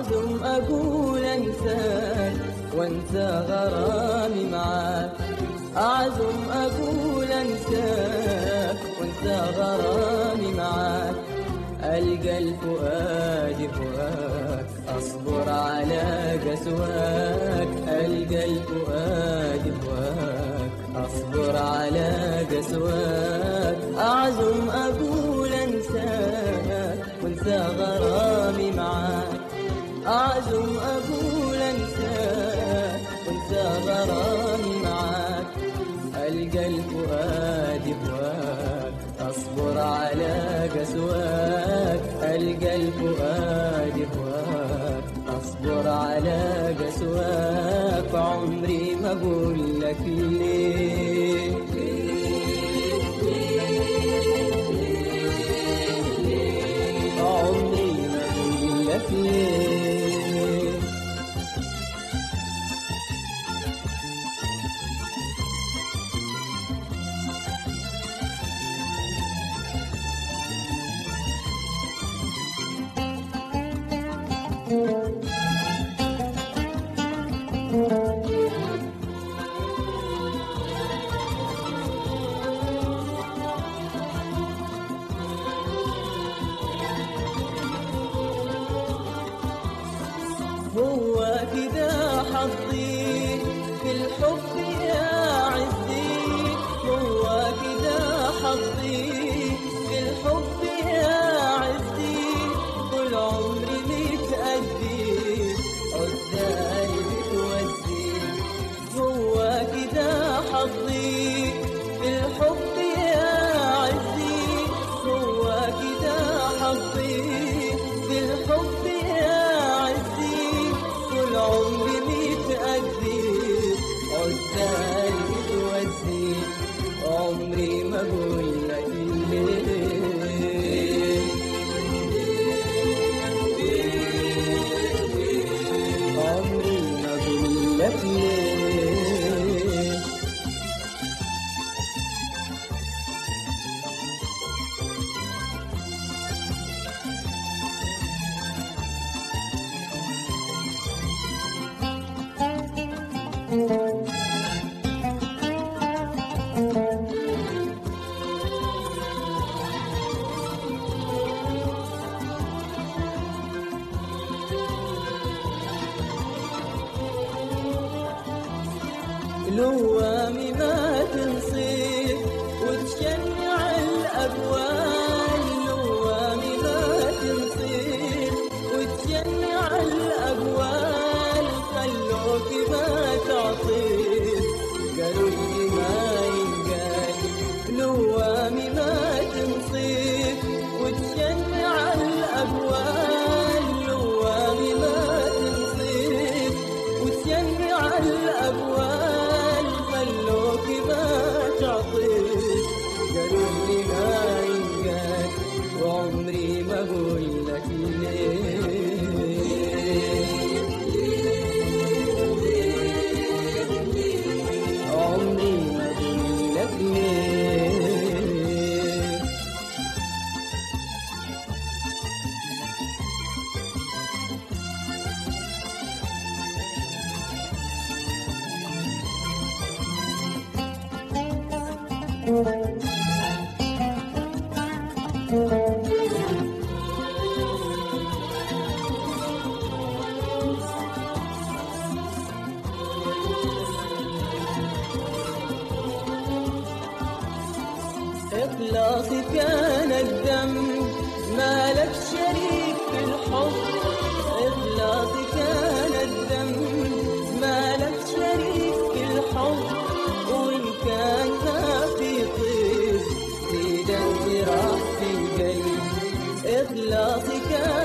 أعزم أقول أنساك وانسى غرامي معاك، أعزم أقول أنساك وانسى غرامي معاك. ألقى الفؤاد فؤاك أصبر على قسواك، ألقى الفؤاد فؤاك أصبر على قسواك. أعزم أقول أنساك وانسى غرامي معاك، أعزم أقول أنساك وانسى غرامي معاك. ألقى الفؤاد فؤاك أصبر على قسواك، ألقى الفؤاد فؤاك أصبر على قسواك. عمري ما أقول لك ليه، عمري ما أقول لك ليه. هو كده حظي في الحب يا عزي، هو كده حظي في الحب يا عزي. طول عمري متأدي عزالي بتوزي، هو كده حظي في الحب يا عزي، هو كده حظي في الحب يا عزي. طول عمري متأدي عزالي بتوزي، عمري ما أقول لك ليه، عمري ما أقول لك ليه. لوامي ما تنصير وتشنع الأقوال، لوامي ما تنصير وتشنع الأقوال. خلوك ما تعطير قالوا ما ينقال، لوامي ما تنصير وتشنع الأقوال، لوامي ما تنصير وتشنع الأقوال. خلوك ما تعطيك قالوا لي ما ينقال، وعمري ما أقول لك ليه، عمري ما أقول لك ليه. إخلاصي كان الدم ما لك شريك في الحب، إخلاصي كان الدم ما لك شريك في الحب. وإن كان ما في طيب زيد انت راح في القلب، إخلاصي كان